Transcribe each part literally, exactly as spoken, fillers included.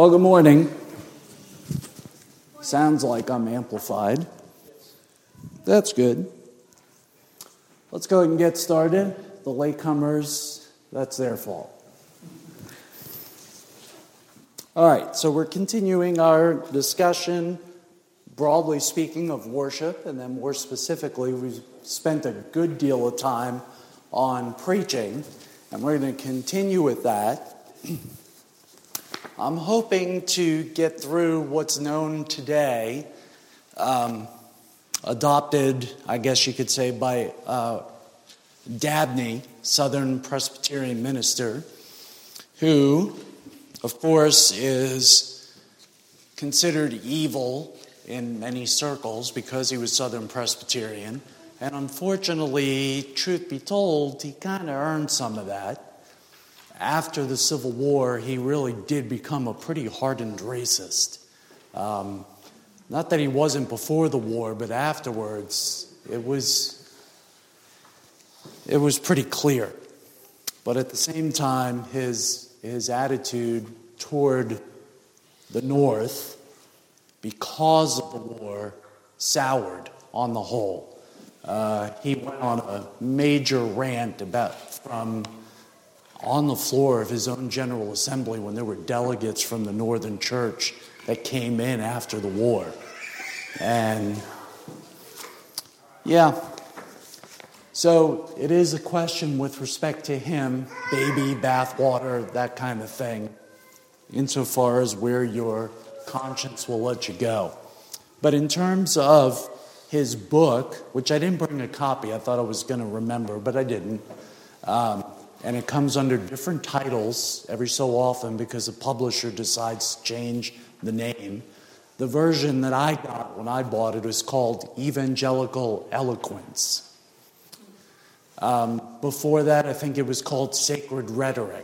Well, good morning. Sounds like I'm amplified. That's good. Let's go ahead and get started. The latecomers, that's their fault. All right, so we're continuing our discussion, broadly speaking, of worship, and then more specifically, we've spent a good deal of time on preaching, and we're going to continue with that. I'm hoping to get through what's known today, um, adopted, I guess you could say, by uh, Dabney, Southern Presbyterian minister, who, of course, is considered evil in many circles because he was Southern Presbyterian. And unfortunately, truth be told, he kind of earned some of that. After the Civil War, he really did become a pretty hardened racist. Um, not that he wasn't before the war, but afterwards, it was, it was pretty clear. But at the same time, his, his attitude toward the North, because of the war, soured on the whole. Uh, he went on a major rant about from on the floor of his own General Assembly when there were delegates from the Northern Church that came in after the war. And, yeah, so it is a question with respect to him, baby, bathwater, that kind of thing, insofar as where your conscience will let you go. But in terms of his book, which I didn't bring a copy, I thought I was going to remember, but I didn't, um, and it comes under different titles every so often because the publisher decides to change the name. The version that I got when I bought it was called Evangelical Eloquence. Um, before that, I think it was called Sacred Rhetoric.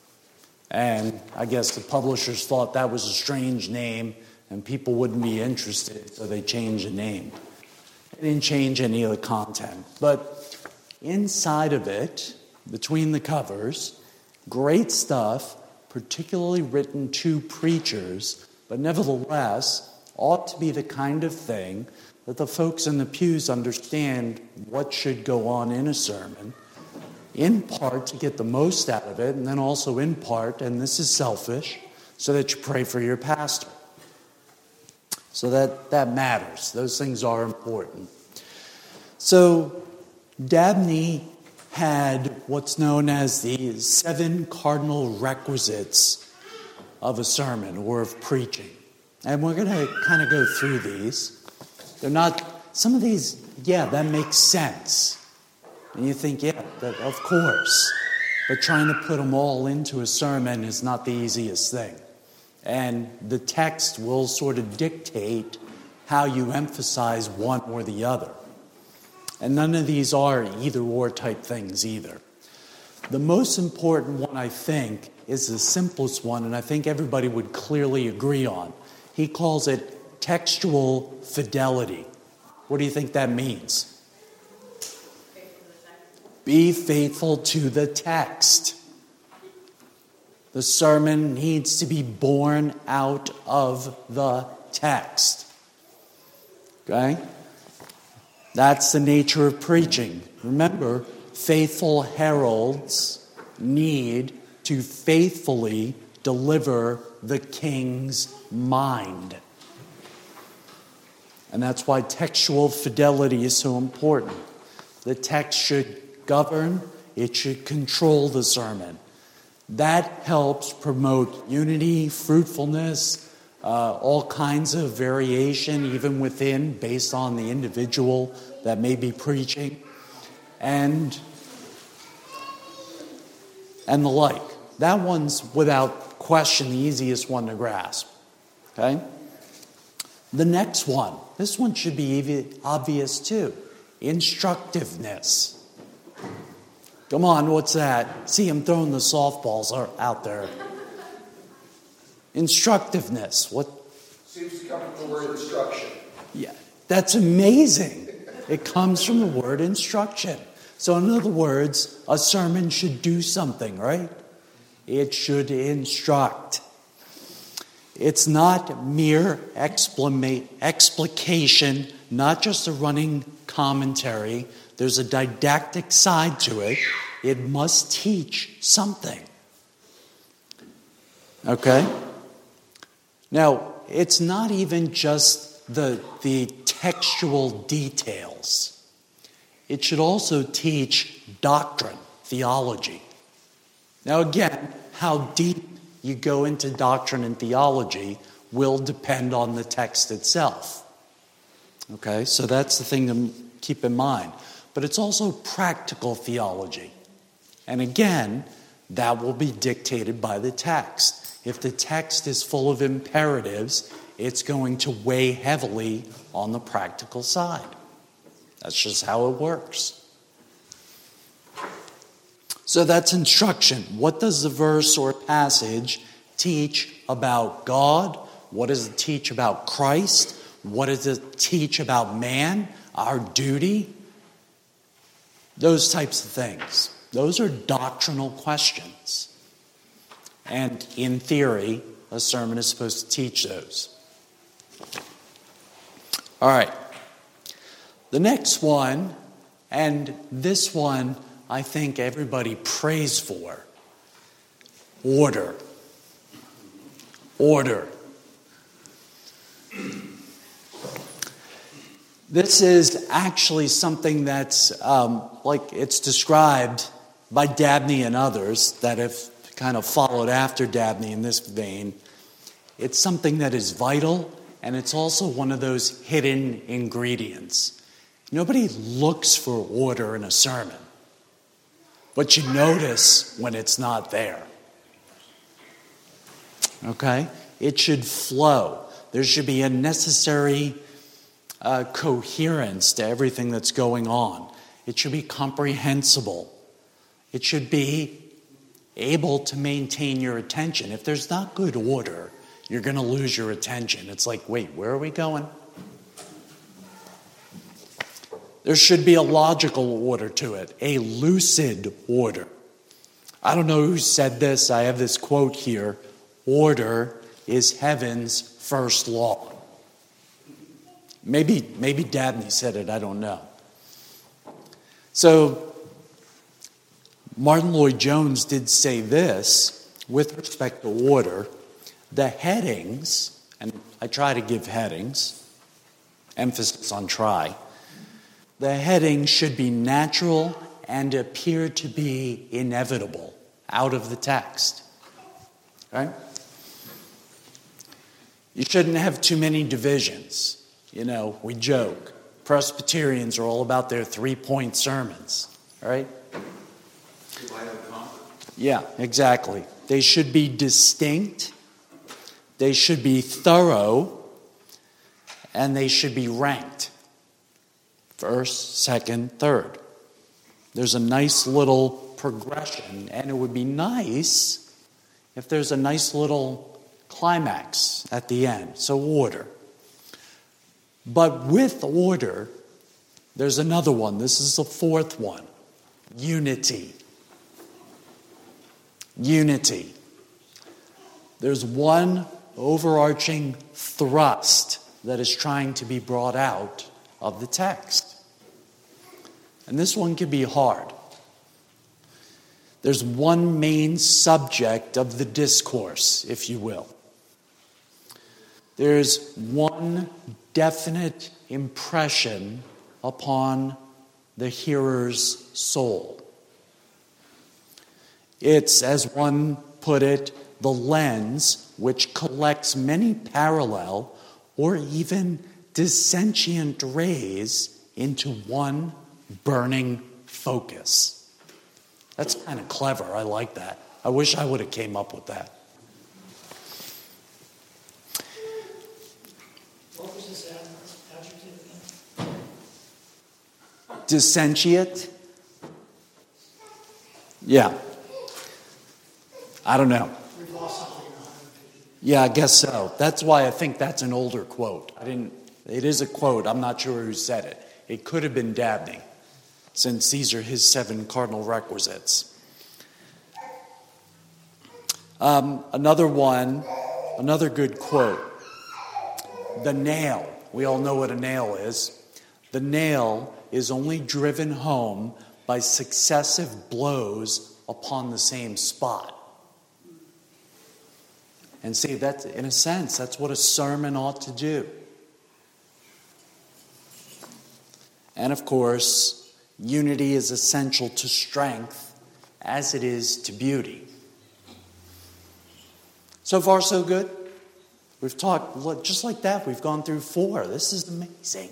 And I guess the publishers thought that was a strange name and people wouldn't be interested, so they changed the name. They didn't change any of the content. But inside of it, between the covers, great stuff, particularly written to preachers, but nevertheless ought to be the kind of thing that the folks in the pews understand what should go on in a sermon, in part to get the most out of it, and then also in part, and this is selfish, so that you pray for your pastor. So that, that matters. Those things are important. So Dabney had what's known as the seven cardinal requisites of a sermon or of preaching. And we're going to kind of go through these. They're not, some of these, yeah, that makes sense. And you think, yeah, that, of course. But trying to put them all into a sermon is not the easiest thing. And the text will sort of dictate how you emphasize one or the other. And none of these are either-or type things either. The most important one, I think, is the simplest one, and I think everybody would clearly agree on. He calls it textual fidelity. What do you think that means? Be faithful to the text. The sermon needs to be born out of the text. Okay? That's the nature of preaching. Remember, faithful heralds need to faithfully deliver the king's mind. And that's why textual fidelity is so important. The text should govern, it should control the sermon. That helps promote unity, fruitfulness, Uh, all kinds of variation, even within, based on the individual that may be preaching, and and the like. That one's, without question, the easiest one to grasp. Okay? The next one, this one should be obvious too. Instructiveness. Come on, what's that? See, I'm throwing the softballs out there. Instructiveness. What? Seems to come from the word instruction. Yeah, that's amazing. It comes from the word instruction. So in other words, a sermon should do something, right? It should instruct. It's not mere explama- explication, not just a running commentary. There's a didactic side to it. It must teach something. Okay? Now, it's not even just the, the textual details. It should also teach doctrine, theology. Now again, how deep you go into doctrine and theology will depend on the text itself. Okay, so that's the thing to keep in mind. But it's also practical theology. And again, that will be dictated by the text. If the text is full of imperatives, it's going to weigh heavily on the practical side. That's just how it works. So that's instruction. What does the verse or passage teach about God? What does it teach about Christ? What does it teach about man, our duty? Those types of things. Those are doctrinal questions. And in theory, a sermon is supposed to teach those. All right. The next one, and this one I think everybody prays for. Order. Order. This is actually something that's um, like it's described by Dabney and others that have kind of followed after Dabney in this vein. It's something that is vital, and it's also one of those hidden ingredients. Nobody looks for order in a sermon, but you notice when it's not there. Okay? It should flow. There should be a necessary uh, coherence to everything that's going on. It should be comprehensible. It should be able to maintain your attention. If there's not good order, you're going to lose your attention. It's like, wait, where are we going? There should be a logical order to it, a lucid order. I don't know who said this. I have this quote here. Order is heaven's first law. Maybe, maybe Dabney said it. I don't know. So Martin Lloyd-Jones did say this with respect to order. The headings, and I try to give headings, emphasis on try. The heading should be natural and appear to be inevitable out of the text. Right? You shouldn't have too many divisions. You know, we joke. Presbyterians are all about their three-point sermons. Right? Yeah, exactly. They should be distinct. They should be thorough. And they should be ranked. First, second, third. There's a nice little progression, and it would be nice if there's a nice little climax at the end. So order. But with order, there's another one. This is the fourth one. Unity. Unity. There's one overarching thrust that is trying to be brought out of the text. And this one can be hard. There's one main subject of the discourse, if you will. There's one definite impression upon the hearer's soul. It's, as one put it, the lens which collects many parallel or even dissentient rays into one burning focus. That's kind of clever. I like that. I wish I would have came up with that. What was this adjective again? Dissentient? Yeah. I don't know. We've lost something in one hundred fifty. Yeah, I guess so. That's why I think that's an older quote. I didn't. It is a quote. I'm not sure who said it. It could have been Dabney, since these are his seven cardinal requisites. Um, another one Another good quote. The nail, we all know what a nail is. The nail is only driven home by successive blows upon the same spot. And see, that, in a sense, that's what a sermon ought to do. And of course, unity is essential to strength as it is to beauty. So far, so good. We've talked, just like that, we've gone through four. This is amazing.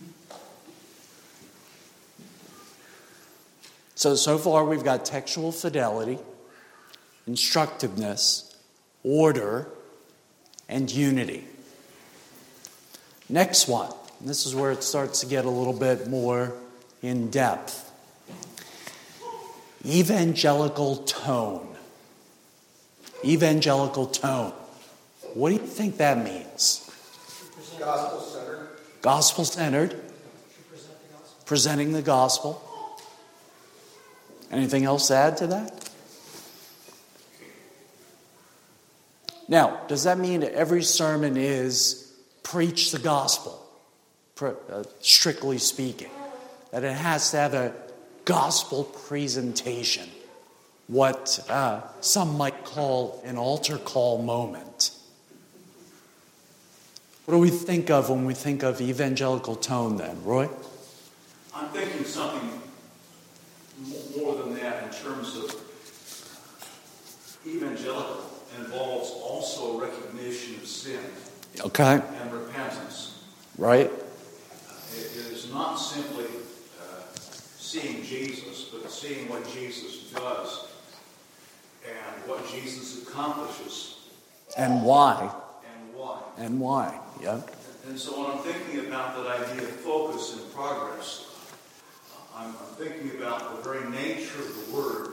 So, so far we've got textual fidelity, instructiveness, order, and unity. Next one. This is where it starts to get a little bit more in depth. Evangelical tone. Evangelical tone. What do you think that means? Gospel-centered. Gospel-centered. Presenting the gospel. Anything else to add to that? Now, does that mean that every sermon is preach the gospel, strictly speaking? That it has to have a gospel presentation, what uh, some might call an altar call moment? What do we think of when we think of evangelical tone then, Roy? I'm thinking something more than that in terms of evangelical involves also recognition of sin. Okay. And repentance. Right. It is not simply uh, seeing Jesus, but seeing what Jesus does and what Jesus accomplishes. And why. And why. And why, yeah. And so when I'm thinking about that idea of focus and progress, I'm thinking about the very nature of the word.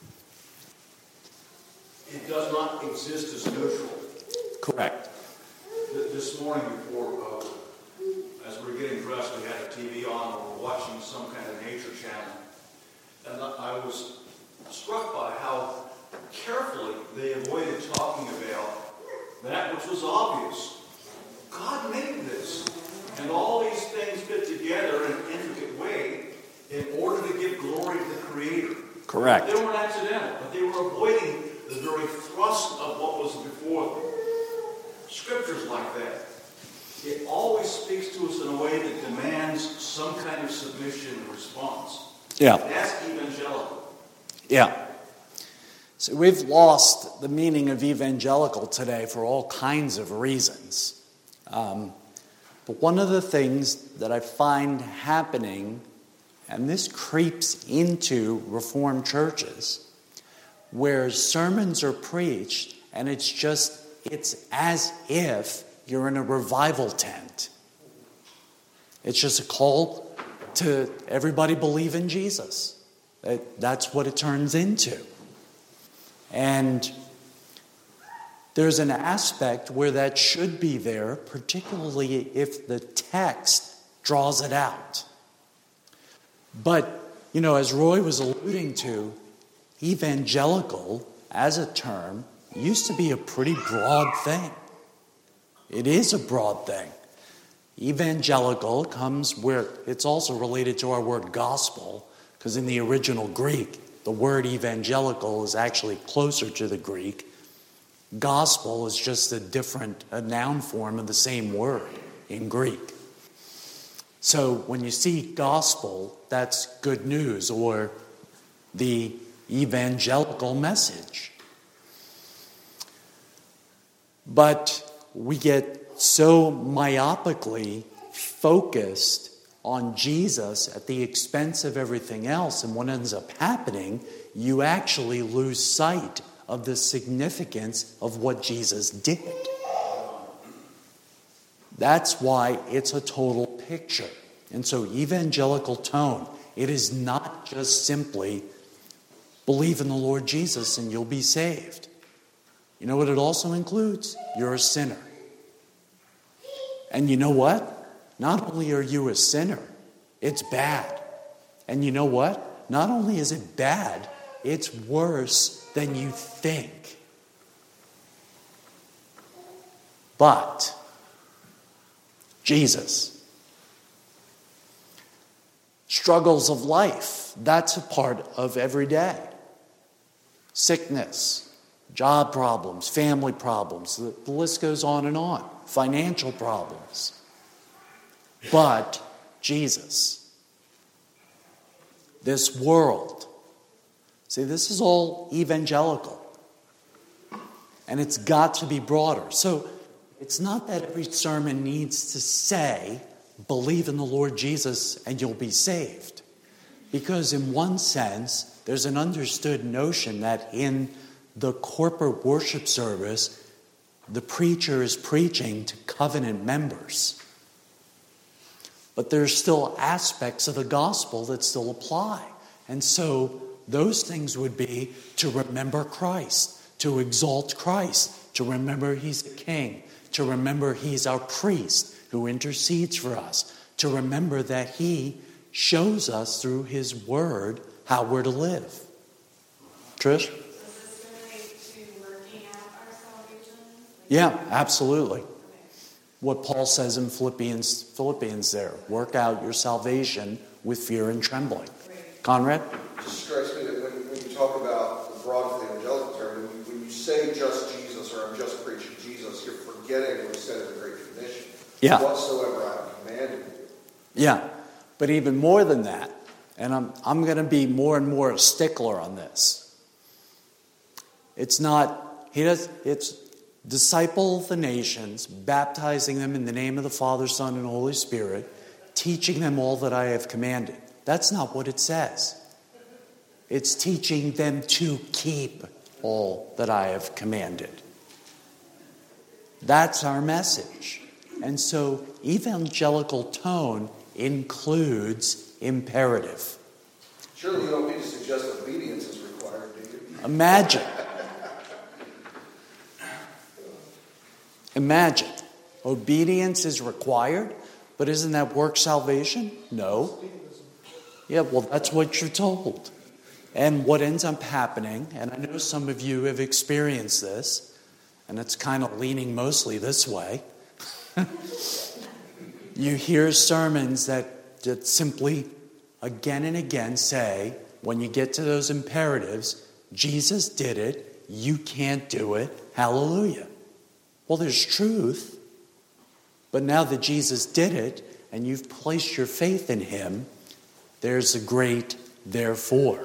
It does not exist as neutral. Correct. This morning before, uh, as we were getting dressed, we had a T V on, and we were watching some kind of nature channel. And I was struck by how carefully they avoided talking about that which was obvious. God made this. And all these things fit together in an intricate way in order to give glory to the Creator. Correct. They weren't accidental, but they were avoiding the very thrust of what was before them. Scriptures like that. It always speaks to us in a way that demands some kind of submission and response. Yeah. That's evangelical. Yeah. So we've lost the meaning of evangelical today for all kinds of reasons. Um, but one of the things that I find happening, and this creeps into Reformed churches, where sermons are preached and it's just, it's as if you're in a revival tent. It's just a call to everybody believe in Jesus. That's what it turns into. And there's an aspect where that should be there, particularly if the text draws it out. But, you know, as Roy was alluding to, evangelical as a term used to be a pretty broad thing. It is a broad thing. Evangelical comes where it's also related to our word gospel, because in the original Greek, the word evangelical is actually closer to the Greek. Gospel is just a different a noun form of the same word in Greek. So when you see gospel, that's good news, or the evangelical message. But we get so myopically focused on Jesus at the expense of everything else, and what ends up happening, you actually lose sight of the significance of what Jesus did. That's why it's a total picture. And so evangelical tone, it is not just simply believe in the Lord Jesus and you'll be saved. You know what it also includes? You're a sinner. And you know what? Not only are you a sinner, it's bad. And you know what? Not only is it bad, it's worse than you think. But Jesus. Struggles of life, that's a part of every day. Sickness, job problems, family problems, the, the list goes on and on. Financial problems. But Jesus. This world. See, this is all evangelical. And it's got to be broader. So it's not that every sermon needs to say, believe in the Lord Jesus and you'll be saved. Because in one sense, there's an understood notion that in the corporate worship service, the preacher is preaching to covenant members. But there's still aspects of the gospel that still apply. And so those things would be to remember Christ, to exalt Christ, to remember he's the king, to remember he's our priest who intercedes for us, to remember that he shows us through his word how we're to live. Trish? Does this relate to working out our salvation? Like Yeah, absolutely. What Paul says in Philippians, Philippians there, work out your salvation with fear and trembling. Conrad? It just strikes me that when, when you talk about the broad evangelical term, when you, when you say just Jesus or I'm just preaching Jesus, you're forgetting what he said in the Great Commission. Yeah. Whatsoever I have commanded you. Yeah, but even more than that, and I'm, I'm going to be more and more a stickler on this. It's not, he does, it's disciple the nations, baptizing them in the name of the Father, Son, and Holy Spirit, teaching them all that I have commanded. That's not what it says. It's teaching them to keep all that I have commanded. That's our message. And so evangelical tone includes imperative. Surely you don't mean to suggest obedience is required, do you? Imagine. Imagine. Obedience is required, but isn't that work salvation? No. Yeah, well, that's what you're told. And what ends up happening, and I know some of you have experienced this, and it's kind of leaning mostly this way. You hear sermons that, that simply, again and again, say, when you get to those imperatives, Jesus did it, you can't do it, hallelujah. Well, there's truth, but now that Jesus did it, and you've placed your faith in him, there's a great therefore.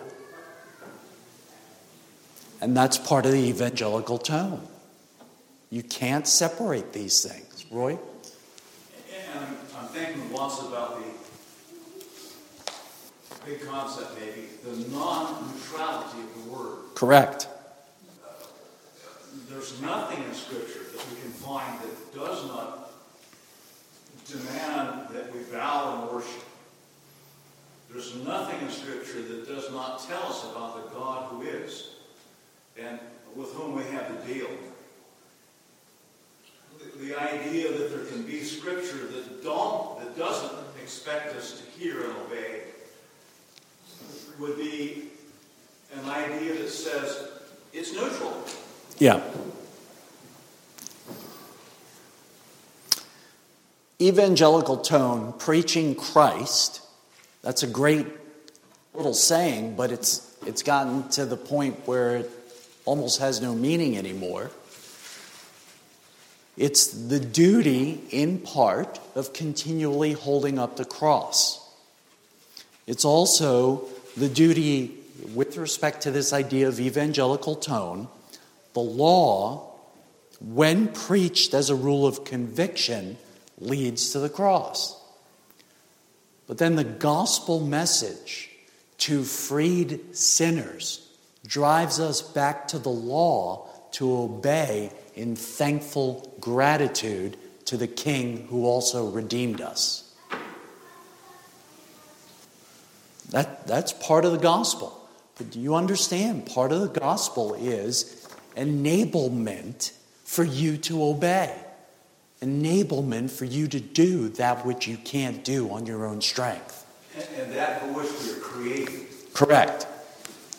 And that's part of the evangelical tone. You can't separate these things. Roy? And I'm, I'm thinking once about the big concept, maybe, the non-neutrality of the word. Correct. Uh, there's nothing in Scripture that we can find that does not demand that we bow and worship. There's nothing in Scripture that does not tell us about the God who is and with whom we have to deal. The, the idea that there can be Scripture that don't, that doesn't expect us to hear and obey would be an idea that says it's neutral. Yeah. Evangelical tone, preaching Christ, that's a great little saying, but it's it's gotten to the point where it almost has no meaning anymore. It's the duty, in part, of continually holding up the cross. It's also the duty, with respect to this idea of evangelical tone, the law, when preached as a rule of conviction, leads to the cross. But then the gospel message to freed sinners drives us back to the law to obey in thankful gratitude to the King who also redeemed us. That, that's part of the gospel. But do you understand? Part of the gospel is enablement for you to obey. Enablement for you to do that which you can't do on your own strength. And, and that for which we are created. Correct.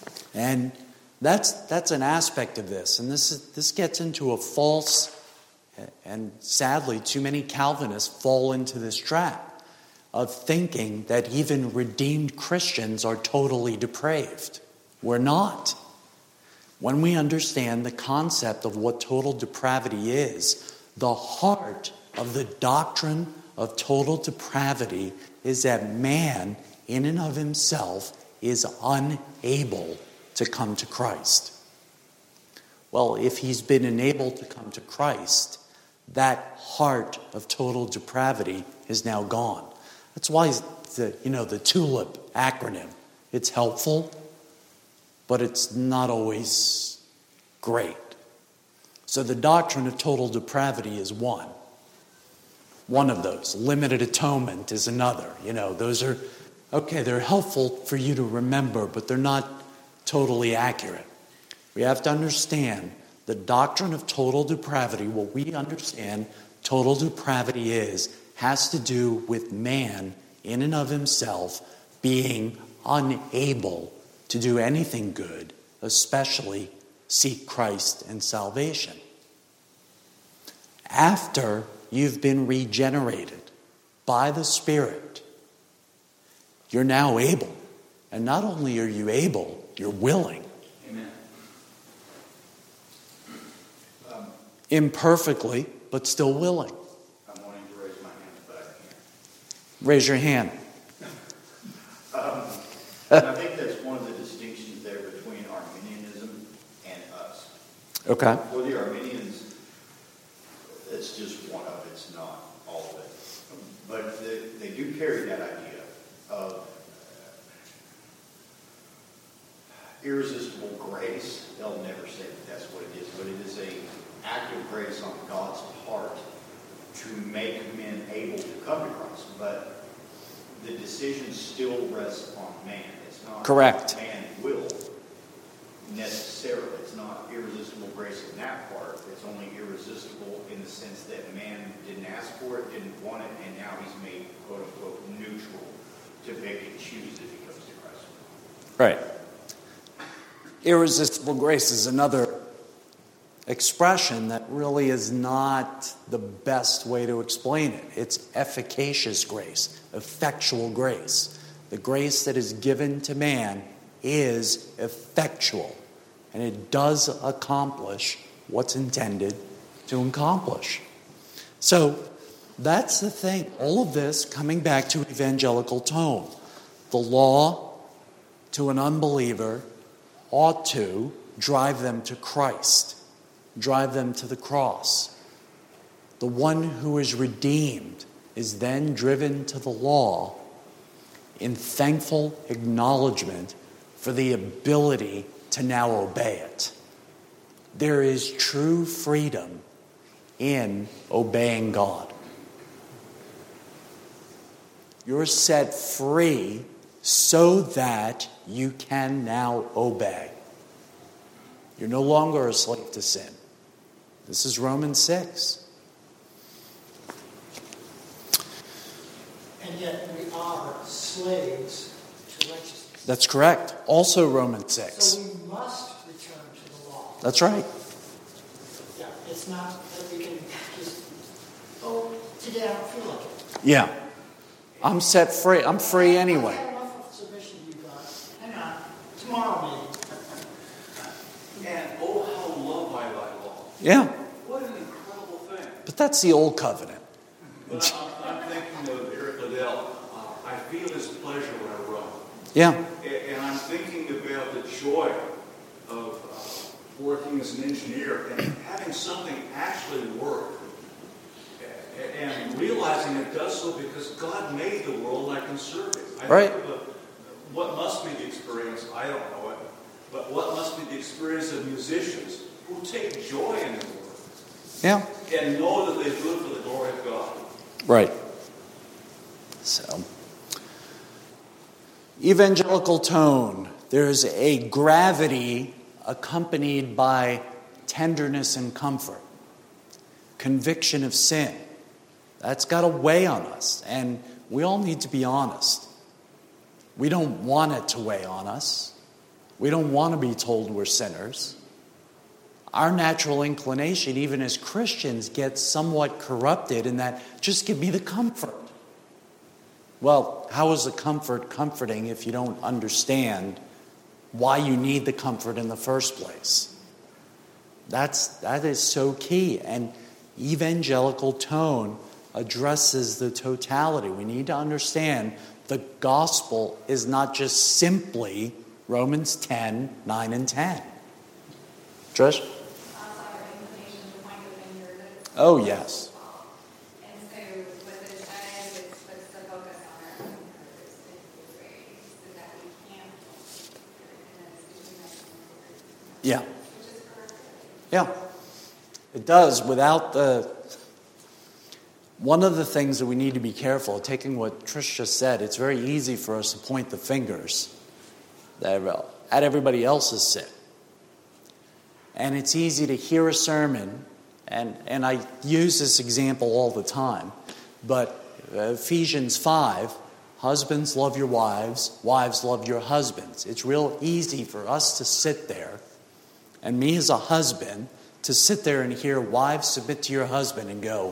And that's that's an aspect of this. And this is, this gets into a false And sadly, too many Calvinists fall into this trap of thinking that even redeemed Christians are totally depraved. We're not. When we understand the concept of what total depravity is, the heart of the doctrine of total depravity is that man, in and of himself, is unable to come to Christ. Well, if he's been enabled to come to Christ, that heart of total depravity is now gone. That's why the, you know, the TULIP acronym, it's helpful, but it's not always great. So the doctrine of total depravity is one. One of those. Limited atonement is another. You know, those are, okay, they're helpful for you to remember, but they're not totally accurate. We have to understand the doctrine of total depravity. What we understand total depravity is, has to do with man in and of himself being unable to do anything good, especially seek Christ and salvation. After you've been regenerated by the Spirit, you're now able. And not only are you able, you're willing. Amen. Um, Imperfectly, but still willing. I'm wanting to raise my hand back here. Raise your hand. Um, and I think that's one of the distinctions there between Arminianism and us. Okay. For the Arminians, it's just one of it, it's not all of it. But they, they do carry that idea of uh, irresistible grace. They'll never say that that's what it is, but it is an act of grace on God's part to make men able to come to Christ. But the decision still rests on man. It's not correct. Man will necessarily. It's not irresistible grace in that part. It's only irresistible in the sense that man didn't ask for it, didn't want it, and now he's made quote unquote neutral to pick and choose if he comes to Christ. Right. Irresistible grace is another expression that really is not the best way to explain it. It's efficacious grace, effectual grace. The grace that is given to man is effectual, and it does accomplish what's intended to accomplish. So that's the thing. All of this coming back to evangelical tone. The law to an unbeliever ought to drive them to Christ, drive them to the cross. The one who is redeemed is then driven to the law in thankful acknowledgement for the ability to now obey it. There is true freedom in obeying God. You're set free so that you can now obey. You're no longer a slave to sin. This is Romans six. And yet we are slaves to righteousness. That's correct. Also Romans six. So we must return to the law. That's right. Yeah, it's not that we can just, oh, today I don't feel like it. Yeah. I'm set free. I'm free anyway. I had enough of submission, you guys. Hang on. Tomorrow maybe. And oh, how love I thy law. Yeah. What an incredible thing. But that's the old covenant. But I'm, I'm thinking of Eric Liddell. Uh, I feel his pleasure when I run. Yeah. And, and I'm thinking about the joy of uh, working as an engineer and having something actually work. And realizing it does so because God made the world like and serve it. I Right. think of a, what must be the experience, I don't know it, but what must be the experience of musicians who take joy in their work Yeah. and know that they do it for the glory of God. Right. So, evangelical tone. There's a gravity accompanied by tenderness and comfort. Conviction of sin. That's got to weigh on us. And we all need to be honest. We don't want it to weigh on us. We don't want to be told we're sinners. our natural inclination, even as Christians, gets somewhat corrupted in that, just give me the comfort. Well, how is the comfort comforting if you don't understand why you need the comfort in the first place? That's, that is so key. And evangelical tone addresses the totality. We need to understand the gospel is not just simply Romans ten, nine and ten. Trish? Oh, yes. And so what this does is puts the focus on our own purpose in ways so that we can't Yeah. Yeah. It does. Without the... One of the things that we need to be careful, taking what Trish just said, it's very easy for us to point the fingers at everybody else's sin. And it's easy to hear a sermon, and, and I use this example all the time, but Ephesians five, husbands love your wives, wives love your husbands. It's real easy for us to sit there, and me as a husband, to sit there and hear wives submit to your husband and go,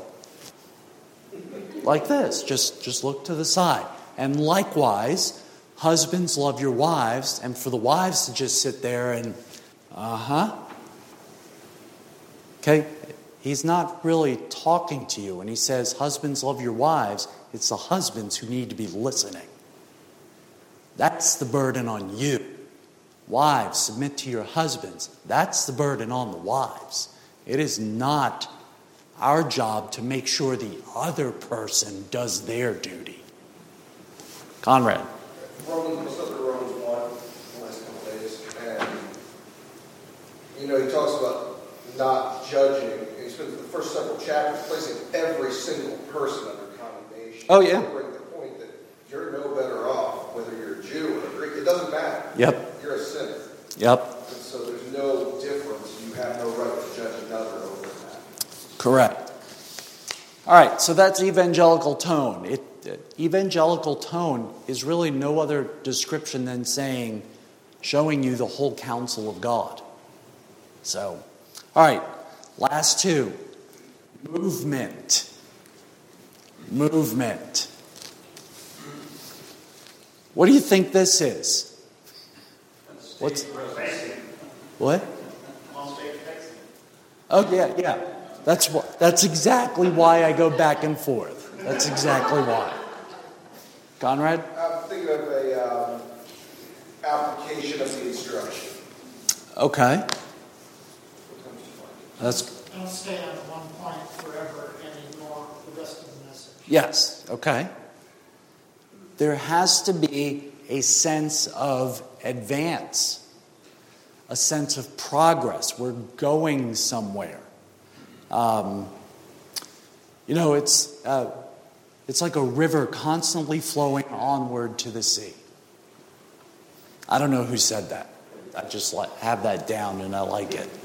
like this, just, just look to the side. And likewise, husbands love your wives, and for the wives to just sit there and, uh-huh. Okay, he's not really talking to you. When he says, husbands love your wives, it's the husbands who need to be listening. That's the burden on you. Wives, submit to your husbands. That's the burden on the wives. It is not our job to make sure the other person does their duty. Conrad. Romans, let's look at Romans one, the last couple of days. And, you know, he talks about not judging. And he spends the first several chapters placing every single person under condemnation. Oh, yeah. To bring the point that you're no better off, whether you're a Jew or a Greek. It doesn't matter. Yep. You're a sinner. Yep. And so there's no difference. You have no right to judge another over that. Correct. All right, so that's evangelical tone. It, uh, evangelical tone is really no other description than saying, showing you the whole counsel of God. So, all right, last two. Movement. Movement. What do you think this is? What's what? Oh yeah, yeah. That's what. That's exactly why I go back and forth. That's exactly why. Conrad? I'm thinking of a um, application of the instruction. Okay. That's Don't stay on one point forever and ignore the rest of the message. yes. Okay. There has to be a sense of advance, a sense of progress. We're going somewhere. Um, you know, it's uh, it's like a river constantly flowing onward to the sea. I don't know who said that. I just like, have that down and I like it.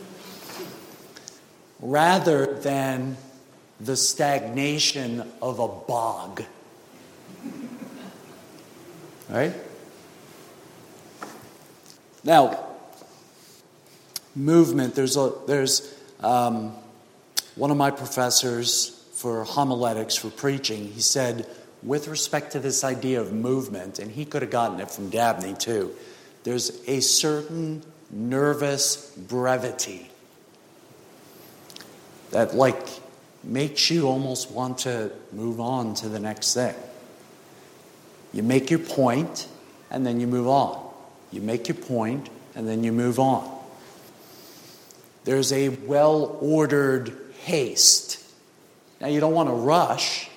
Rather than the stagnation of a bog. Right? Now, movement, there's a there's um, one of my professors for homiletics, for preaching, he said, with respect to this idea of movement, and he could have gotten it from Dabney too, there's a certain nervous brevity that like makes you almost want to move on to the next thing. You make your point, and then you move on. You make your point, and then you move on. There's a well-ordered haste. Now, you don't want to rush.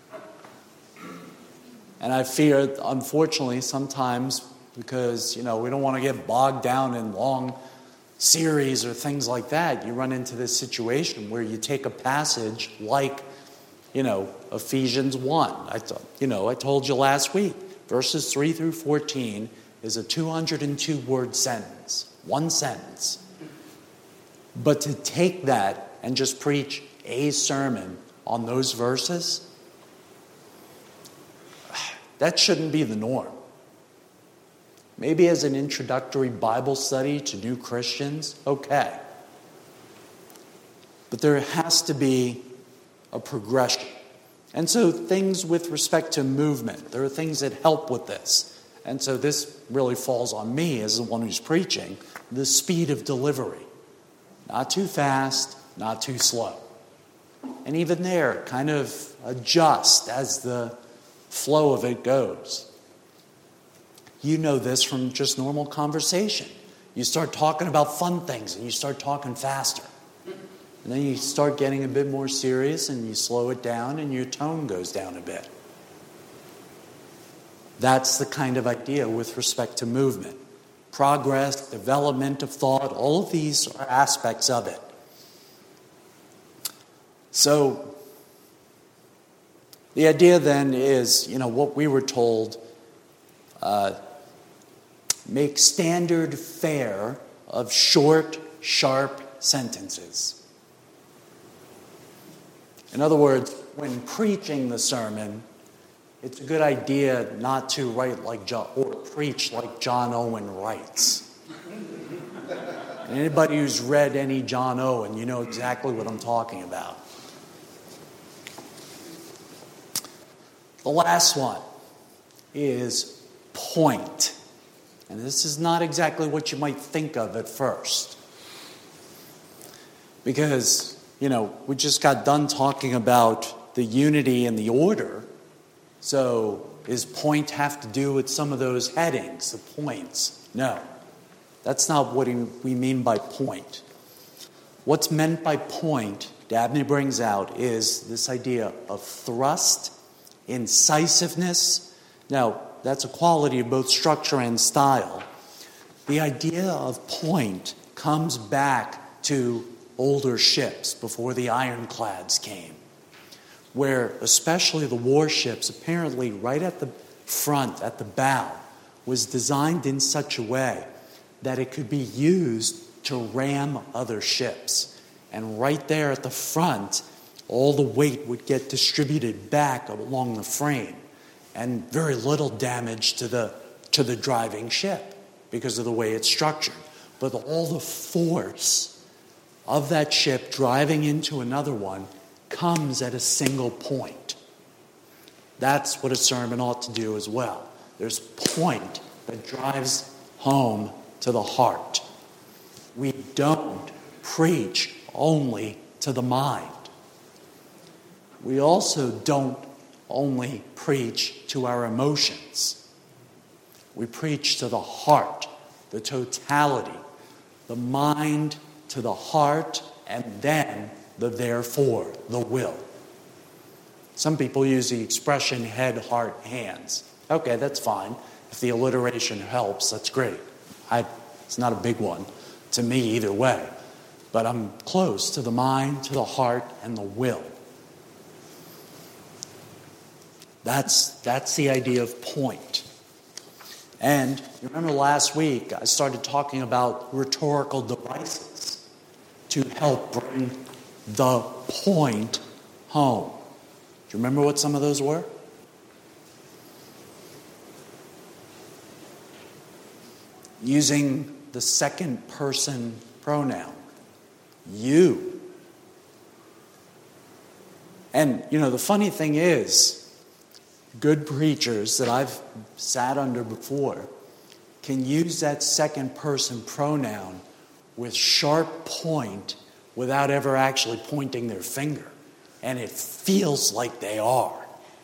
And I fear, unfortunately, sometimes because, you know, we don't want to get bogged down in long series or things like that, you run into this situation where you take a passage like, you know, Ephesians one. I thought, you know, I told you last week, verses three through fourteen is a two hundred two word sentence, one sentence. But to take that and just preach a sermon on those verses, that shouldn't be the norm. Maybe as an introductory Bible study to new Christians, okay. But there has to be a progression. And so things with respect to movement, there are things that help with this. And so this really falls on me as the one who's preaching, the speed of delivery. Not too fast, not too slow. And even there, kind of adjust as the flow of it goes. You know this from just normal conversation. You start talking about fun things and you start talking faster. And then you start getting a bit more serious and you slow it down and your tone goes down a bit. That's the kind of idea with respect to movement. Progress, development of thought, all of these are aspects of it. So, the idea then is, you know, what we were told, uh, make standard fare of short, sharp sentences. In other words, when preaching the sermon, it's a good idea not to write like John, or preach like John Owen writes. And anybody who's read any John Owen, you know exactly what I'm talking about. The last one is point. And this is not exactly what you might think of at first. Because, you know, we just got done talking about the unity and the order. So, does point have to do with some of those headings, the points? No. That's not what we mean by point. What's meant by point, Dabney brings out, is this idea of thrust, incisiveness. Now, that's a quality of both structure and style. The idea of point comes back to older ships before the ironclads came, where especially the warships, apparently right at the front, at the bow, was designed in such a way that it could be used to ram other ships. And right there at the front, all the weight would get distributed back along the frame, and very little damage to the to the driving ship because of the way it's structured. But all the force of that ship driving into another one comes at a single point. That's what a sermon ought to do as well. There's point that drives home to the heart. We don't preach only to the mind. We also don't only preach to our emotions. We preach to the heart, the totality, the mind to the heart, and then the therefore, the will. Some people use the expression head, heart, hands. Okay, that's fine. If the alliteration helps, that's great. I, it's not a big one to me either way. But I'm close to the mind, to the heart, and the will. That's, that's the idea of point. And you remember last week I started talking about rhetorical devices to help bring the point home. Do you remember what some of those were? Using the second person pronoun. You. And, you know, the funny thing is, good preachers that I've sat under before can use that second person pronoun with sharp point without ever actually pointing their finger. And it feels like they are.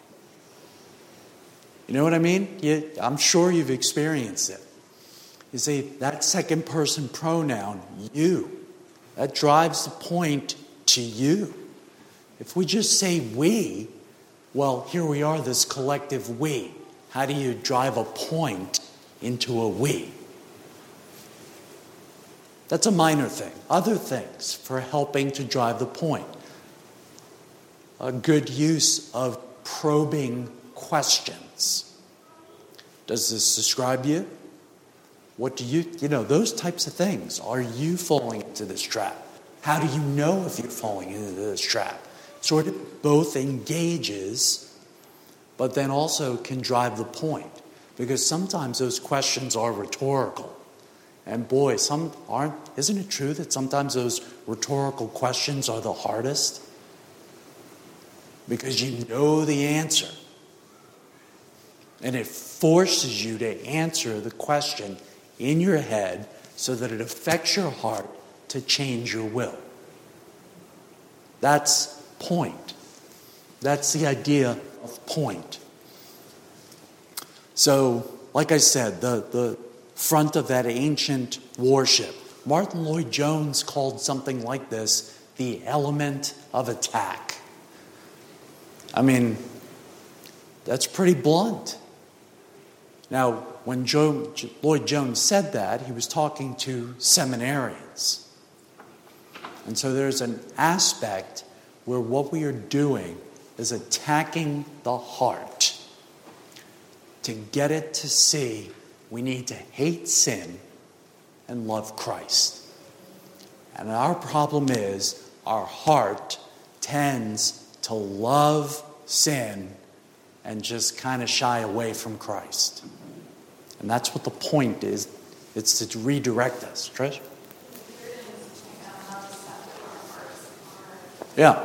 You know what I mean? You, I'm sure you've experienced it. You see, that second person pronoun, you, that drives the point to you. If we just say we, well, here we are, this collective we. How do you drive a point into a we? That's a minor thing. Other things for helping to drive the point. A good use of probing questions. Does this describe you? What do you, you know, those types of things. Are you falling into this trap? How do you know if you're falling into this trap? Sort of both engages, but then also can drive the point. Because sometimes those questions are rhetorical. And boy, some aren't, isn't it true that sometimes those rhetorical questions are the hardest? Because you know the answer. And it forces you to answer the question in your head so that it affects your heart to change your will. That's point. That's the idea of point. So, like I said, the, the front of that ancient warship, Martin Lloyd-Jones called something like this the element of attack. I mean, that's pretty blunt. Now, when Joe, Lloyd-Jones said that, he was talking to seminarians. And so there's an aspect where what we are doing is attacking the heart to get it to see we need to hate sin and love Christ. And our problem is our heart tends to love sin and just kind of shy away from Christ. And that's what the point is. It's to redirect us. Trish? Yeah.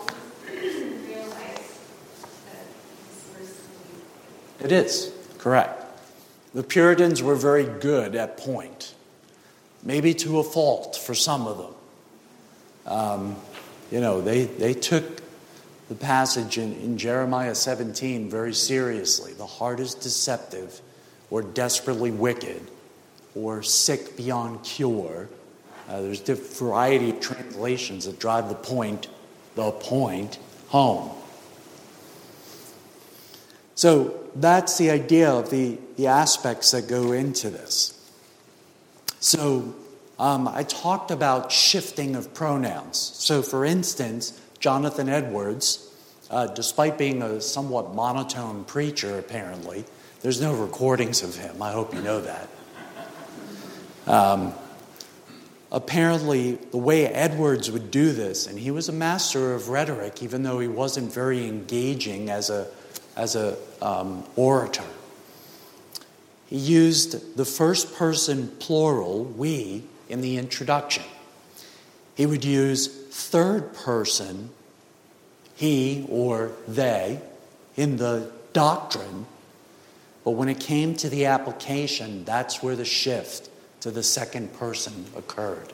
It is, correct. The Puritans were very good at point. Maybe to a fault for some of them. Um, you know, they, they took the passage in, in Jeremiah seventeen very seriously. The heart is deceptive, or desperately wicked, or sick beyond cure. Uh, there's a variety of translations that drive the point, the point, home. So that's the idea of the, the aspects that go into this. So um, I talked about shifting of pronouns. So for instance, Jonathan Edwards, uh, despite being a somewhat monotone preacher apparently, there's no recordings of him. I hope you know that. Um, apparently, the way Edwards would do this, and he was a master of rhetoric, even though he wasn't very engaging as a as a um, orator. He used the first person plural, we, in the introduction. He would use third person, he or they, in the doctrine. But when it came to the application, that's where the shift to the second person occurred.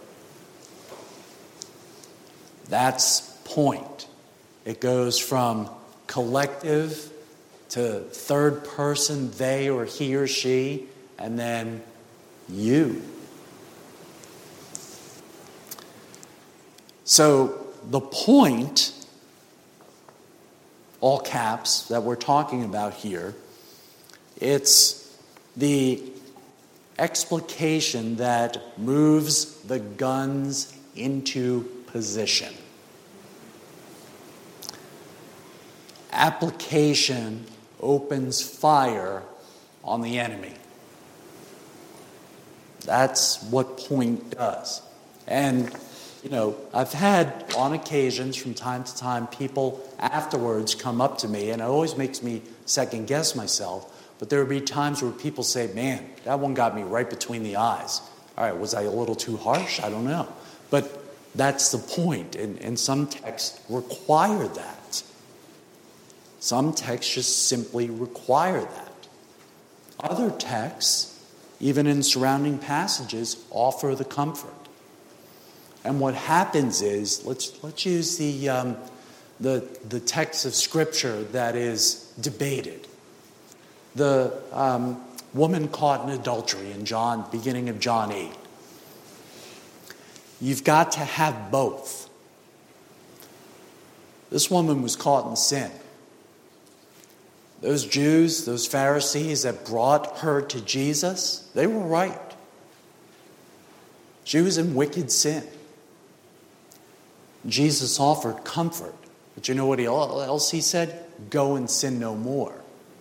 That's point. It goes from collective to third person, they or he or she, and then you. So the point, all caps, that we're talking about here, it's the explication that moves the guns into position. Application opens fire on the enemy. That's what point does. And, you know, I've had on occasions from time to time people afterwards come up to me, and it always makes me second guess myself, but there would be times where people say, man, that one got me right between the eyes. All right, was I a little too harsh? I don't know. But that's the point, and, and some texts require that. Some texts just simply require that. Other texts, even in surrounding passages, offer the comfort. And what happens is, let's let's use the um, the the text of Scripture that is debated. The um, woman caught in adultery in John, beginning of John eight. You've got to have both. This woman was caught in sin. Those Jews, those Pharisees that brought her to Jesus, they were right. She was in wicked sin. Jesus offered comfort. But you know what else he said? Go and sin no more.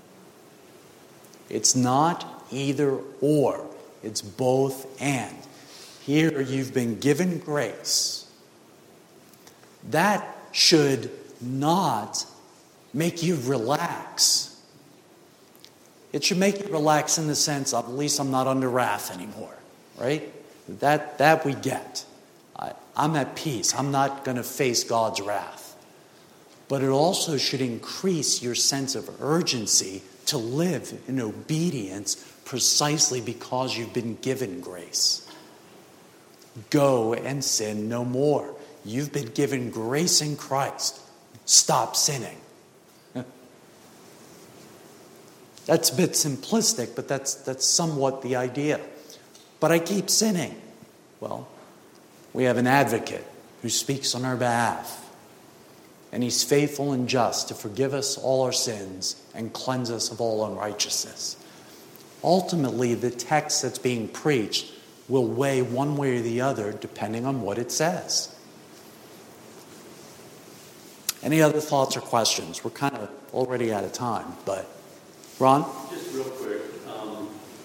It's not either or. It's both and. Here you've been given grace. That should not make you relax. It should make you relax in the sense of, at least I'm not under wrath anymore, right? That, that we get. I, I'm at peace. I'm not going to face God's wrath. But it also should increase your sense of urgency to live in obedience precisely because you've been given grace. Go and sin no more. You've been given grace in Christ. Stop sinning. That's a bit simplistic, but that's that's somewhat the idea. But I keep sinning. Well, we have an advocate who speaks on our behalf. And he's faithful and just to forgive us all our sins and cleanse us of all unrighteousness. Ultimately, the text that's being preached will weigh one way or the other depending on what it says. Any other thoughts or questions? We're kind of already out of time, but Ron? Just real quick, um,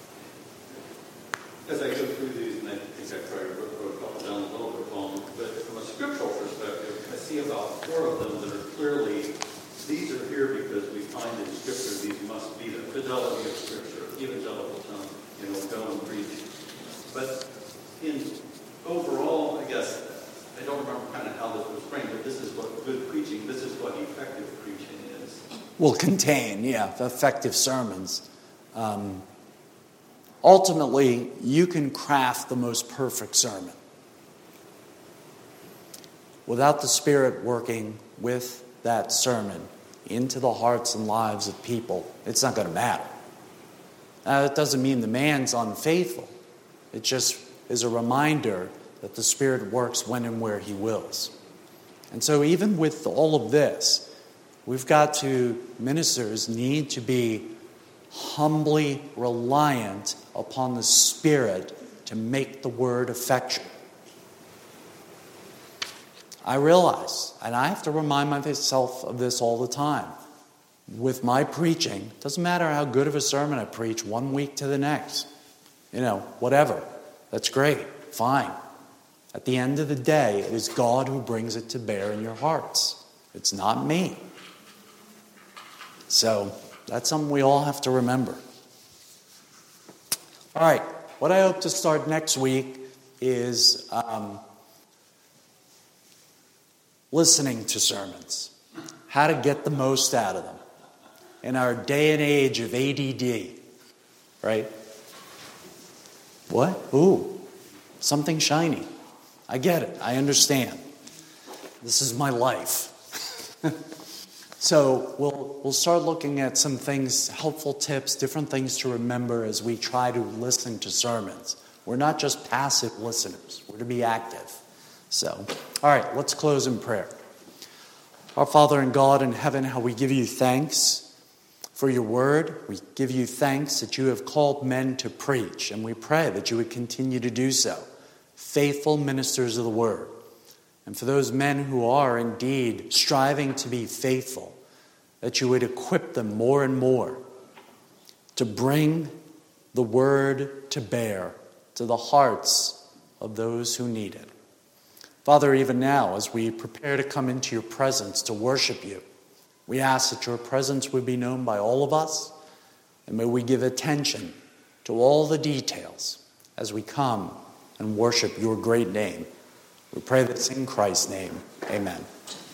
as I go through these, and I think I probably wrote, wrote a couple down a little bit long, but from a scriptural perspective, I see about four of them that are clearly, these are here because we find in Scripture these must be the fidelity of Scripture, evangelical tongue, you know, go and preach. But in overall, I guess, I don't remember kind of how this was framed, but this is what good preaching, this is what effective preaching is. Will contain, yeah, effective sermons. Um, ultimately, you can craft the most perfect sermon. Without the Spirit working with that sermon into the hearts and lives of people, it's not going to matter. Now, that doesn't mean the man's unfaithful. It just is a reminder that the Spirit works when and where He wills. And so even with all of this, we've got to, ministers need to be humbly reliant upon the Spirit to make the word effectual. I realize, and I have to remind myself of this all the time, with my preaching, it doesn't matter how good of a sermon I preach one week to the next. You know, whatever. That's great. Fine. At the end of the day, it is God who brings it to bear in your hearts. It's not me. So that's something we all have to remember. All right. What I hope to start next week is um, listening to sermons. How to get the most out of them. In our day and age of A D D. Right? What? Ooh. Something shiny. I get it. I understand. This is my life. So we'll we'll start looking at some things, helpful tips, different things to remember as we try to listen to sermons. We're not just passive listeners. We're to be active. So, all right, let's close in prayer. Our Father and God in heaven, how we give you thanks for your word. We give you thanks that you have called men to preach, and we pray that you would continue to do so. Faithful ministers of the word. And for those men who are indeed striving to be faithful, that you would equip them more and more to bring the word to bear to the hearts of those who need it. Father, even now, as we prepare to come into your presence to worship you, we ask that your presence would be known by all of us, and may we give attention to all the details as we come and worship your great name. We pray this in Christ's name. Amen.